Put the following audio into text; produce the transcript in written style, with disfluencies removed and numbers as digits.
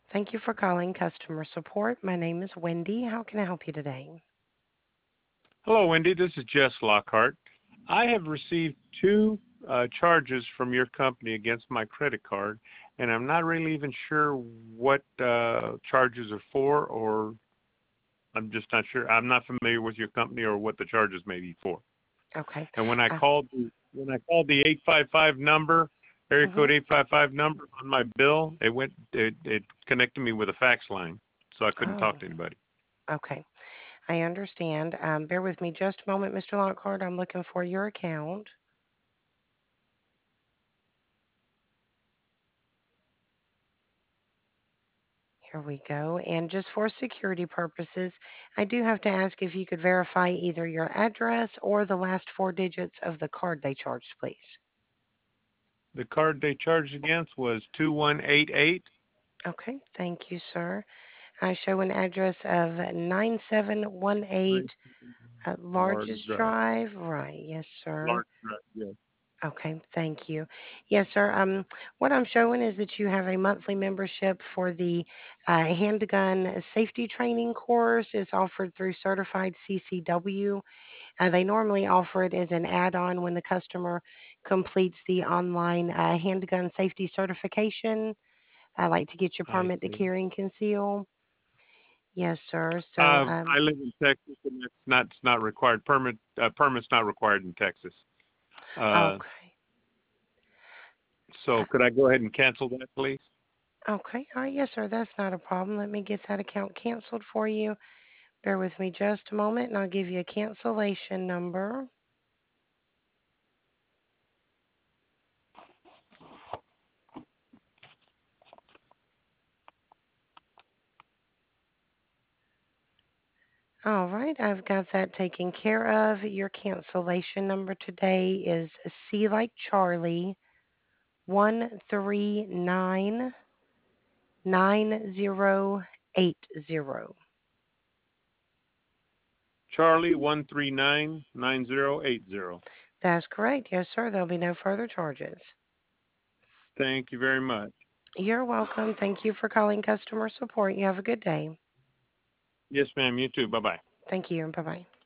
Thank you for calling customer support. My name is Wendy. How can I help you today? Hello, Wendy. This is Jess Lockhart. I have received two charges from your company against my credit card, and I'm not really even sure what charges are for, or I'm just not sure. I'm not familiar with your company or what the charges may be for. Okay. And Uh, when I called the 855 number, area hmm code 855 number on my bill, it connected me with a fax line, so I couldn't Oh, talk to anybody. okay. I understand. Bear with me just a moment, Mr. Lockhart. I'm looking for your account. Here we go. And just for security purposes, I do have to ask if you could verify either your address or the last four digits of the card they charged, please. The card they charged against was 2188. Okay. Thank you, sir. I show an address of 9718 Large Largest drive. Drive. Right. Yes, sir. Large drive, yes. Okay, thank you. Yes, sir. What I'm showing is that you have a monthly membership for the handgun safety training course. It's offered through Certified CCW. They normally offer it as an add-on when the customer completes the online handgun safety certification. I like to get your I permit to see. carry and conceal. Yes, sir. So, I live in Texas, and it's not required. Permit's not required in Texas. Uh, okay. so could I go ahead and cancel that, please? Okay. All right. Yes, sir. That's not a problem. Let me get that account canceled for you. Bear with me just a moment and I'll give you a cancellation number. All right, I've got that taken care of. Your cancellation number today is C like Charlie 1399080. Charlie 1399080. That's correct. Yes, sir. There'll be no further charges. Thank you very much. You're welcome. Thank you for calling customer support. You have a good day. Yes, ma'am. You too. Bye bye. Thank you. Bye bye.